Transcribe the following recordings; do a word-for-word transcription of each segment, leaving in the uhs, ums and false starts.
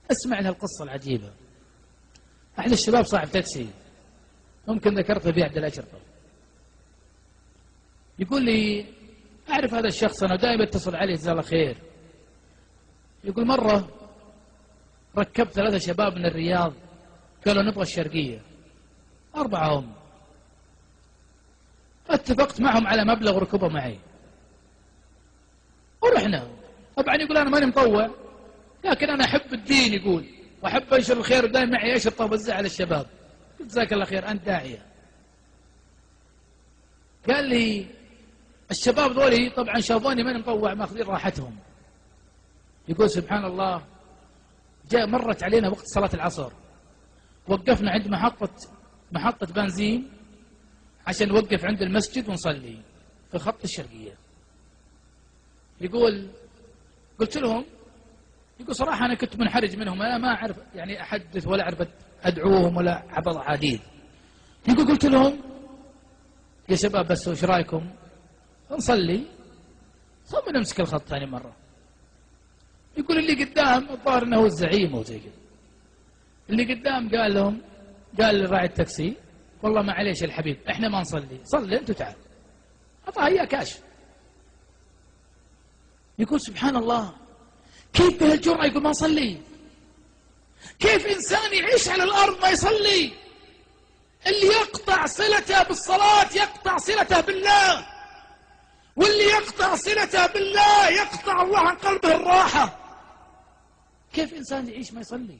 اسمع لها القصة العجيبة. أحد الشباب صاحب تاكسي، ممكن ذكرته في عبد الأشرطة، يقول لي أعرف هذا الشخص أنا دائما اتصل عليه جزاه الله خير. يقول مرة ركبت ثلاثة شباب من الرياض قالوا نبغى الشرقية، أربعة هم، اتفقت معهم على مبلغ ركوبه معي ورحنا. طبعا يقول أنا ماني مطوع لكن أنا أحب الدين، يقول وأحب أنشر الخير ودائما معي أشرطة وأوزع على الشباب. قلت جزاك الله خير أنت داعية. قال لي الشباب ذولي طبعا شافوني ماني مطوع ماخذين راحتهم. يقول سبحان الله جاء مرت علينا وقت صلاة العصر، وقفنا عند محطة محطة بنزين عشان نوقف عند المسجد ونصلي في خط الشرقية. يقول قلت لهم، يقول صراحة أنا كنت منحرج منهم، أنا ما أعرف يعني أحدث ولا أعرف أدعوهم ولا حفظ حديث. يقول قلت لهم يا شباب بس وش رايكم نصلي ثم نمسك الخط ثاني مرة. يقول اللي قدام الظاهر أنه هو الزعيم وزي كذا، اللي قدام قال لهم، قال لراعي التاكسي والله معليش الحبيب احنا ما نصلي، صلي انت وتعال، اعطاه اياه كاش. يقول سبحان الله كيف بهالجرأة يقول ما نصلي؟ كيف انسان يعيش على الارض ما يصلي؟ اللي يقطع صلته بالصلاة يقطع صلته بالله، واللي يقطع صلته بالله يقطع الله عن قلبه الراحة. كيف انسان يعيش ما يصلي؟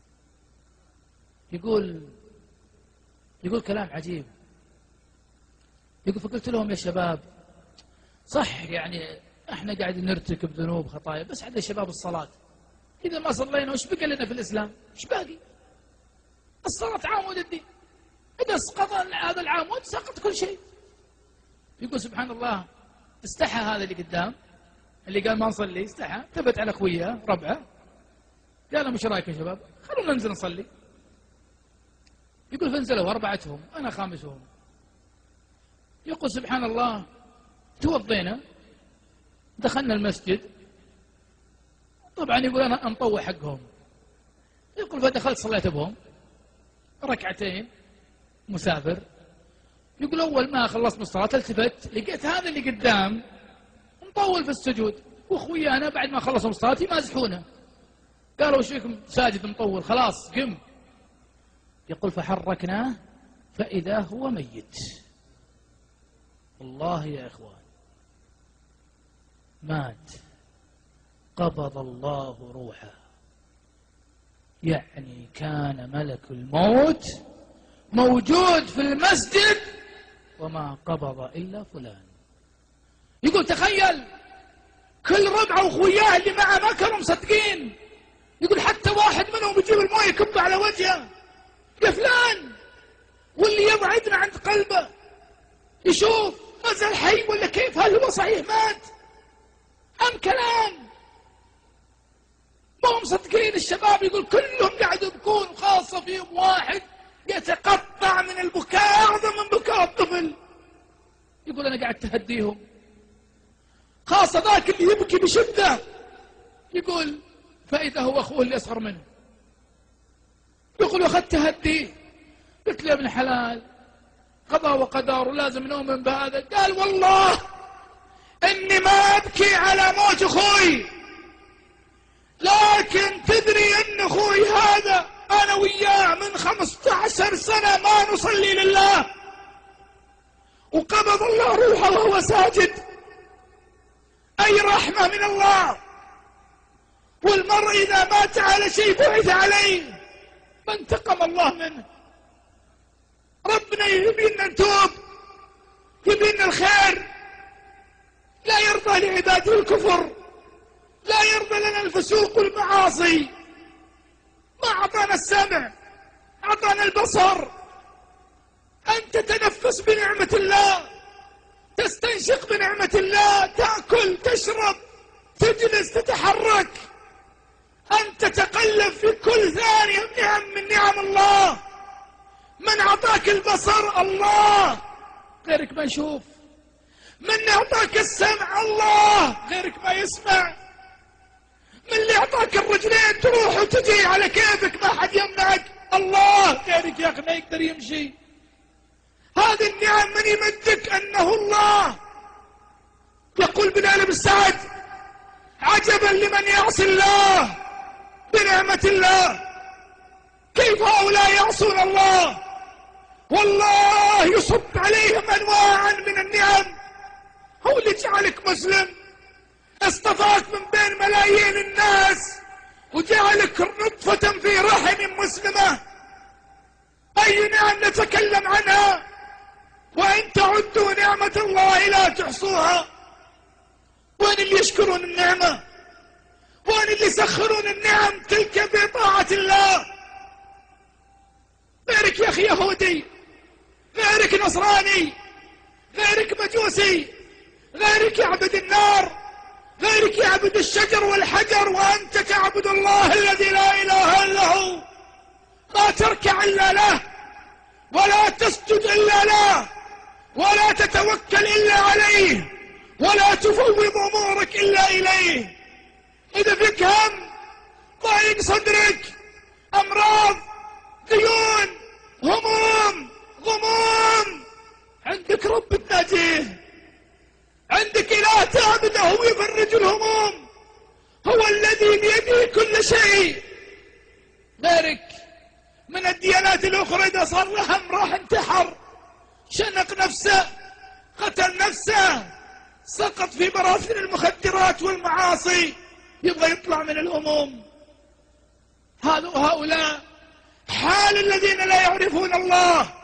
يقول يقول كلام عجيب. يقول فقلت لهم يا شباب صح يعني احنا قاعدين نرتكب ذنوب خطايا، بس عند الشباب الصلاة، إذا ما صلينا وش بقى لنا في الإسلام؟ وش باقي؟ الصلاة عامود الدين، إذا سقط هذا العامود سقط كل شيء. يقول سبحان الله استحى هذا اللي قدام اللي قال ما نصلي، استحى ثبت على أخوياه ربعه قال لهم ايش رايكم يا شباب؟ خلونا ننزل نصلي. يقول فانزلوا أربعتهم أنا خامسهم. يقول سبحان الله توضينا دخلنا المسجد، طبعا يقول أنا أنطوع حقهم. يقول فدخلت صليت بهم ركعتين مسافر. يقول أول ما خلصت من الصلاة التفت لقيت هذا اللي قدام مطول في السجود، وأخويانا بعد ما خلصوا من الصلاة يمازحونه، قالوا وش فيكم ساجد مطول خلاص قم. يقول فحركناه فإذا هو ميت. والله يا إخوان مات قبض الله روحه، يعني كان ملك الموت موجود في المسجد وما قبض إلا فلان. يقول تخيل كل ربعه وخوياه اللي معه ما كانوا مصدقين. يقول حتى واحد منهم يجيب المويه يكب على وجهه يا فلان، واللي يبعدنا عند قلبه يشوف ما زال حي ولا كيف، هل هو صحيح مات أم كلام؟ ما هم مصدقين الشباب. يقول كلهم قاعدوا يبكون وخاصة فيهم واحد يتقطع من البكاء أعظم من بكاء الطفل. يقول أنا قاعد تهديهم، خاصة ذاك اللي يبكي بشدة. يقول فإذا هو أخوه اللي أصغر منه. يقول أخذت تهديه، قلت له يا ابن حلال قضاء وقدر ولازم نؤمن بهذا. قال والله إني ما أبكي على موت أخوي، لكن تدري أن أخوي هذا أنا وياه من خمسة عشر سنة ما نصلي لله، وقبض الله روحه وهو ساجد. أي رحمة من الله. والمرء إذا مات على شيء بعث عليه، ما انتقم الله منه. ربنا يبينا نتوب، يبينا الخير، لا يرضى لعباده الكفر، لا يرضى لنا الفسوق والمعاصي. ما أعطانا السمع، أعطانا البصر. أنت تتنفس بنعمة الله، تستنشق بنعمة الله، تأكل تشرب تجلس تتحرك، أن تتقلب في كل ثانية نعم من نعم الله. من أعطاك البصر الله، غيرك ما يشوف. من أعطاك السمع الله، غيرك ما يسمع. من اللي أعطاك الرجلين تروح وتجي على كيفك ما حد يمنعك؟ الله. غيرك يا أخي ما يقدر يمشي. هذه النعم من يمدك أنه الله. يقول بلال بن سعد: عجبا لمن يعصي الله بنعمة الله، كيف هؤلاء يعصون الله والله يصب عليهم أنواعا من النعم. هو اللي جعلك مسلم، اصطفاك من بين ملايين الناس وجعلك نطفة في رحم مسلمة. أي نعم نتكلم عنها؟ وإن تعدوا نعمة الله لا تحصوها. وين اللي يشكرون النعمة؟ وين اللي يسخرون النعم تلك بطاعة الله؟ غيرك يا أخي يهودي، غيرك نصراني، غيرك مجوسي، غيرك يعبد النار، غيرك يعبد الشجر والحجر، وأنت تعبد الله الذي لا إله إلا هو. ما تركع إلا له، ولا تسجد إلا له، ولا تتوكل إلا عليه، ولا تفوض أمورك إلا إليه. إذا فيك هم، ضيق صدرك، أمراض، ديون، هموم، غموم، عندك رب تناجيه، عندك إله تعبده ويفرج الهموم، هو الذي بيده كل شيء. غيرك من الديانات الأخرى إذا صار له هم راح انتحر، شنق نفسه، قتل نفسه، سقط في براثن المخدرات والمعاصي، يبغى يطلع من الهموم. هؤلاء حال الذين لا يعرفون الله.